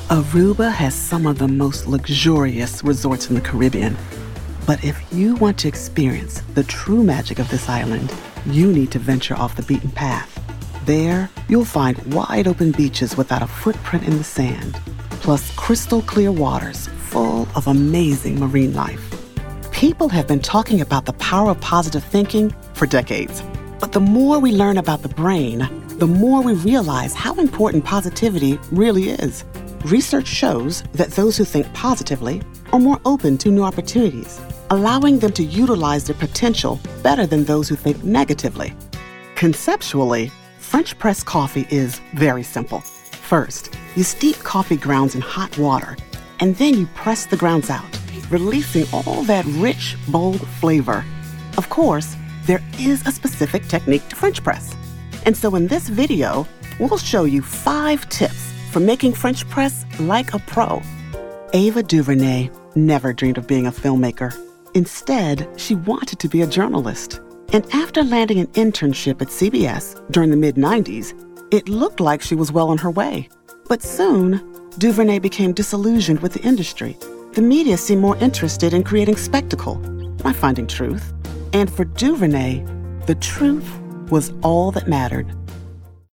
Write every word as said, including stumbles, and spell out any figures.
Aruba has some of the most luxurious resorts in the Caribbean. But if you want to experience the true magic of this island, you need to venture off the beaten path. There, you'll find wide-open beaches without a footprint in the sand, plus crystal-clear waters full of amazing marine life. People have been talking about the power of positive thinking for decades. But the more we learn about the brain, the more we realize how important positivity really is. Research shows that those who think positively are more open to new opportunities, allowing them to utilize their potential better than those who think negatively. Conceptually, French press coffee is very simple. First, you steep coffee grounds in hot water, and then you press the grounds out, releasing all that rich, bold flavor. Of course, there is a specific technique to French press. And so in this video, we'll show you five tips for making French press like a pro. Ava DuVernay never dreamed of being a filmmaker. Instead, she wanted to be a journalist. And after landing an internship at C B S during the mid nineties, it looked like she was well on her way. But soon, DuVernay became disillusioned with the industry. The media seemed more interested in creating spectacle, not finding truth. And for DuVernay, the truth was all that mattered.